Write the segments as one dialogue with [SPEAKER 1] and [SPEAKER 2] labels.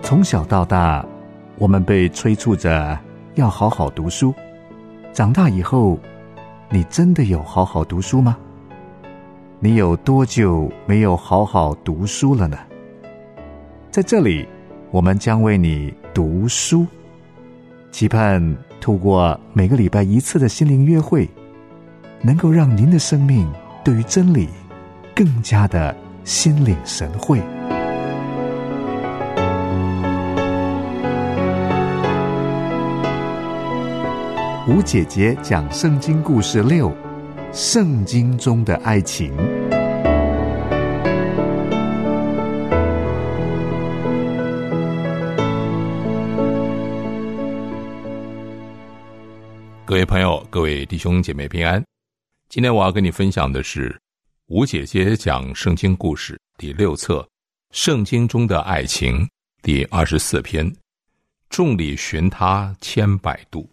[SPEAKER 1] 从小到大，我们被催促着要好好读书。长大以后，你真的有好好读书吗？你有多久没有好好读书了呢？在这里，我们将为你读书，期盼透过每个礼拜一次的心灵约会，能够让您的生命对于真理更加的心领神会。吴姐姐讲圣经故事6，圣经中的爱情。
[SPEAKER 2] 各位朋友，各位弟兄姐妹平安。今天我要跟你分享的是吴姐姐讲圣经故事第6册，圣经中的爱情第24篇，众里寻他千百度。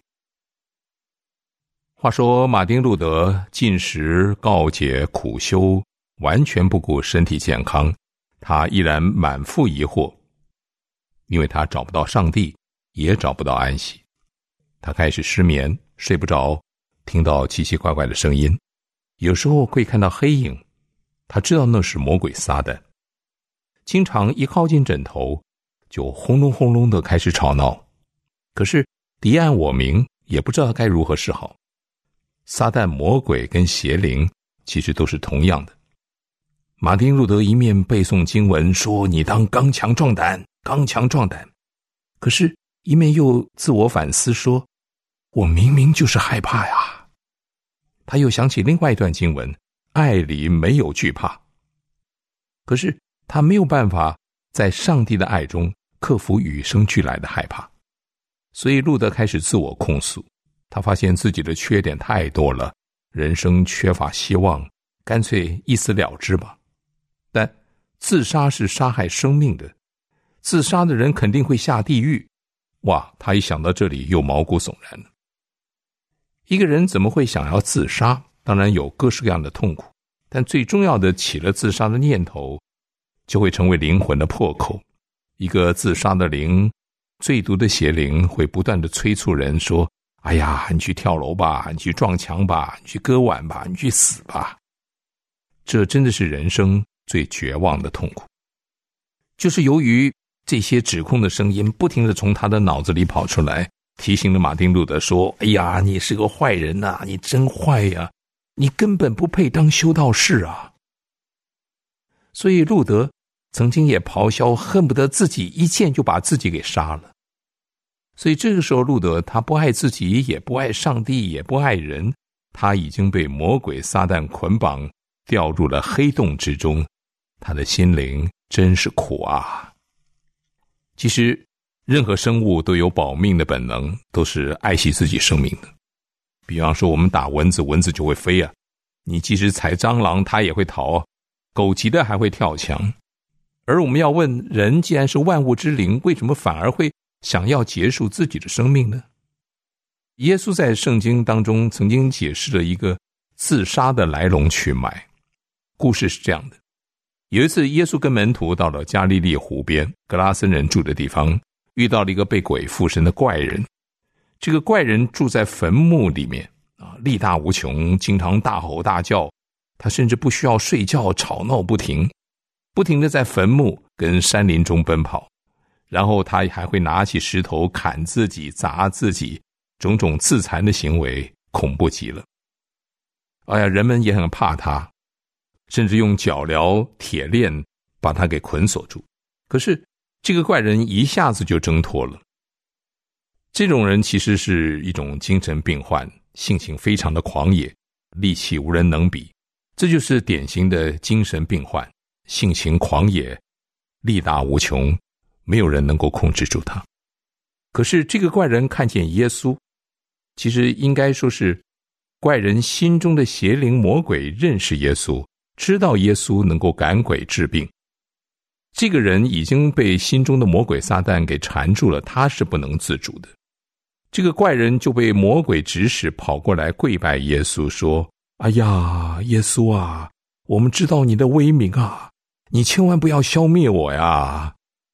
[SPEAKER 2] 话说马丁路德禁食告解苦修，完全不顾身体健康，他依然满腹疑惑，因为他找不到上帝，也找不到安息。他开始失眠，睡不着，听到奇奇怪怪的声音，有时候会看到黑影，他知道那是魔鬼撒旦。经常一靠近枕头，就轰隆轰隆地开始吵闹，可是敌暗我明，也不知道该如何是好。撒旦、魔鬼跟邪灵其实都是同样的。马丁路德一面背诵经文说你当刚强壮胆，刚强壮胆，可是一面又自我反思说我明明就是害怕呀。他又想起另外一段经文，爱里没有惧怕。可是他没有办法在上帝的爱中克服与生俱来的害怕，所以路德开始自我控诉。他发现自己的缺点太多了，人生缺乏希望，干脆一死了之吧。但自杀是杀害生命的，自杀的人肯定会下地狱。哇，他一想到这里又毛骨悚然了。一个人怎么会想要自杀？当然有各式各样的痛苦，但最重要的，起了自杀的念头，就会成为灵魂的破口。一个自杀的灵，最毒的邪灵会不断的催促人说，哎呀，你去跳楼吧，你去撞墙吧，你去割腕吧，你去死吧。这真的是人生最绝望的痛苦。就是由于这些指控的声音不停地从他的脑子里跑出来，提醒了马丁路德说，哎呀，你是个坏人啊，你真坏呀，你根本不配当修道士啊。所以路德曾经也咆哮，恨不得自己一剑就把自己给杀了。所以这个时候路德他不爱自己，也不爱上帝，也不爱人，他已经被魔鬼撒旦捆绑，掉入了黑洞之中，他的心灵真是苦啊。其实任何生物都有保命的本能，都是爱惜自己生命的。比方说我们打蚊子，蚊子就会飞啊，你即使踩蟑螂它也会逃啊，狗急的还会跳墙。而我们要问，人既然是万物之灵，为什么反而会想要结束自己的生命呢？耶稣在圣经当中曾经解释了一个自杀的来龙去脉。故事是这样的，有一次耶稣跟门徒到了加利利湖边，格拉森人住的地方，遇到了一个被鬼附身的怪人。这个怪人住在坟墓里面力大无穷，经常大吼大叫，他甚至不需要睡觉，吵闹不停，不停地在坟墓跟山林中奔跑，然后他还会拿起石头砍自己，砸自己，种种自残的行为恐怖极了。哎呀，人们也很怕他，甚至用脚镣铁链把他给捆锁住。可是这个怪人一下子就挣脱了。这种人其实是一种精神病患，性情非常的狂野，力气无人能比。这就是典型的精神病患，性情狂野，力大无穷，没有人能够控制住他。可是这个怪人看见耶稣，其实应该说是怪人心中的邪灵魔鬼认识耶稣，知道耶稣能够赶鬼治病。这个人已经被心中的魔鬼撒旦给缠住了，他是不能自主的。这个怪人就被魔鬼指使跑过来跪拜耶稣，说，哎呀，耶稣啊，我们知道你的威名啊，你千万不要消灭我呀。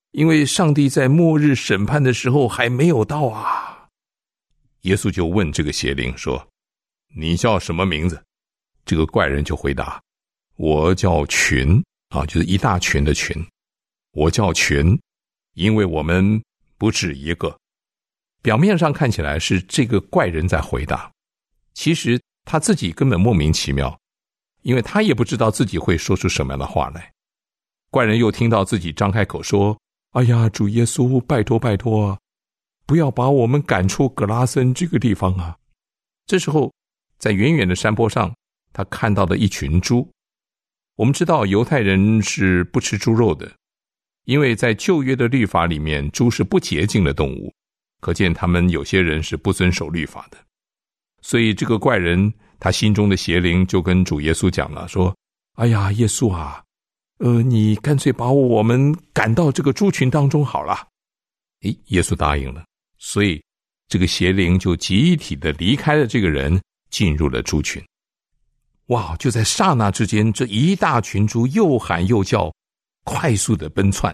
[SPEAKER 2] 因为上帝在末日审判的时候还没有到啊。耶稣就问这个邪灵说，你叫什么名字？这个怪人就回答，我叫群就是一大群的群，我叫群，因为我们不止一个。表面上看起来是这个怪人在回答，其实他自己根本莫名其妙，因为他也不知道自己会说出什么样的话来。怪人又听到自己张开口说，哎呀，主耶稣，拜托拜托，不要把我们赶出葛拉森这个地方啊。这时候在远远的山坡上，他看到了一群猪。我们知道犹太人是不吃猪肉的，因为在旧约的律法里面，猪是不洁净的动物，可见他们有些人是不遵守律法的。所以这个怪人他心中的邪灵就跟主耶稣讲了，说，哎呀，耶稣啊，你干脆把我们赶到这个猪群当中好了。耶稣答应了，所以这个邪灵就集体的离开了这个人，进入了猪群。哇，就在刹那之间，这一大群猪又喊又叫，快速的奔窜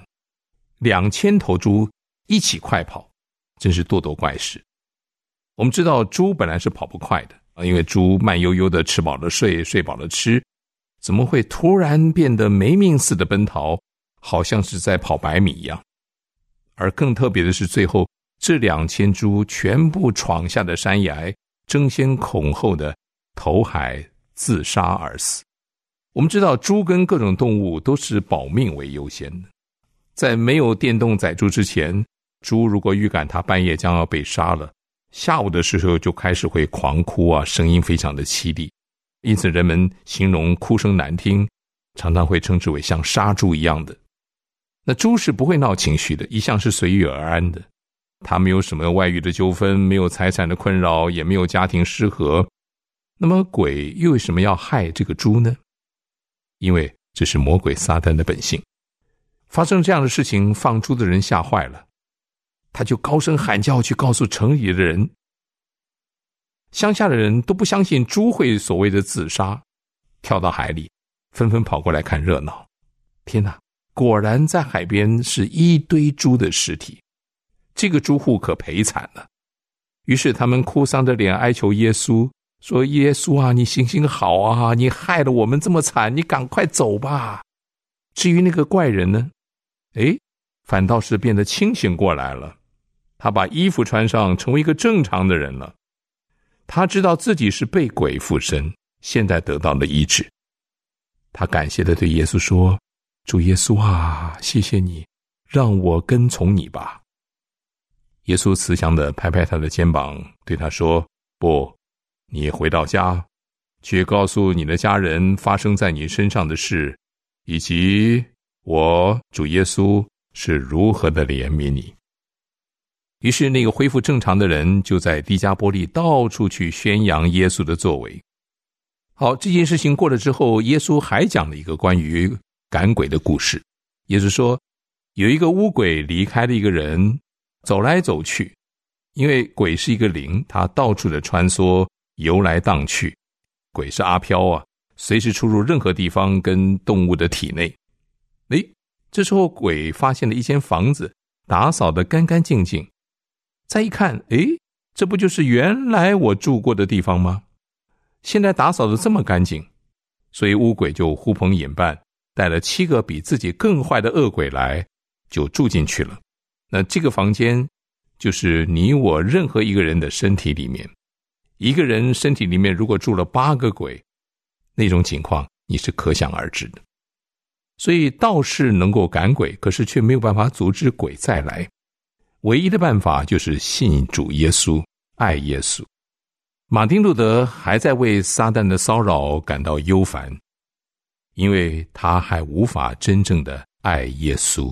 [SPEAKER 2] ，2000头猪一起快跑，真是咄咄怪事。我们知道猪本来是跑不快的，因为猪慢悠悠的吃饱了睡，睡饱了吃，怎么会突然变得没命似的奔逃，好像是在跑100米一样。而更特别的是，最后这2000猪全部闯下的山崖，争先恐后的投海自杀而死。我们知道猪跟各种动物都是保命为优先的，在没有电动宰猪之前，猪如果预感它半夜将要被杀了，下午的时候就开始会狂哭啊，声音非常的凄厉，因此人们形容哭声难听，常常会称之为像杀猪一样的。那猪是不会闹情绪的，一向是随遇而安的，它没有什么外遇的纠纷，没有财产的困扰，也没有家庭失和。那么鬼又为什么要害这个猪呢？因为这是魔鬼撒旦的本性。发生这样的事情，放猪的人吓坏了，他就高声喊叫去告诉城里的人。乡下的人都不相信猪会所谓的自杀，跳到海里，纷纷跑过来看热闹。天哪，果然在海边是一堆猪的尸体，这个猪户可赔惨了。于是他们哭丧着脸哀求耶稣，说，耶稣啊，你行行好啊，你害了我们这么惨，你赶快走吧。至于那个怪人呢，反倒是变得清醒过来了，他把衣服穿上，成为一个正常的人了。他知道自己是被鬼附身，现在得到了医治。他感谢地对耶稣说，主耶稣啊，谢谢你，让我跟从你吧。耶稣慈祥地拍拍他的肩膀，对他说，不，你回到家，去告诉你的家人发生在你身上的事，以及我主耶稣是如何的怜悯你。于是那个恢复正常的人就在低加波利到处去宣扬耶稣的作为。好，这件事情过了之后，耶稣还讲了一个关于赶鬼的故事。耶稣说，有一个污鬼离开了一个人，走来走去，因为鬼是一个灵，它到处的穿梭，游来荡去。鬼是阿飘啊，随时出入任何地方跟动物的体内。这时候鬼发现了一间房子，打扫得干干净净。再一看，这不就是原来我住过的地方吗？现在打扫得这么干净。所以污鬼就呼朋引伴，带了7个比自己更坏的恶鬼来，就住进去了。那这个房间就是你我任何一个人的身体里面，一个人身体里面如果住了8个鬼，那种情况你是可想而知的。所以道士能够赶鬼，可是却没有办法阻止鬼再来。唯一的办法就是信主耶稣，爱耶稣。马丁路德还在为撒旦的骚扰感到忧烦，因为他还无法真正的爱耶稣。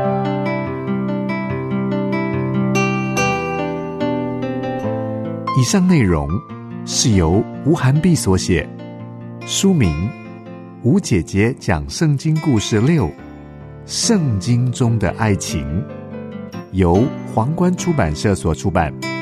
[SPEAKER 1] 以上内容是由吴涵碧所写，书名吴姐姐讲圣经故事6，圣经中的爱情，由皇冠出版社所出版。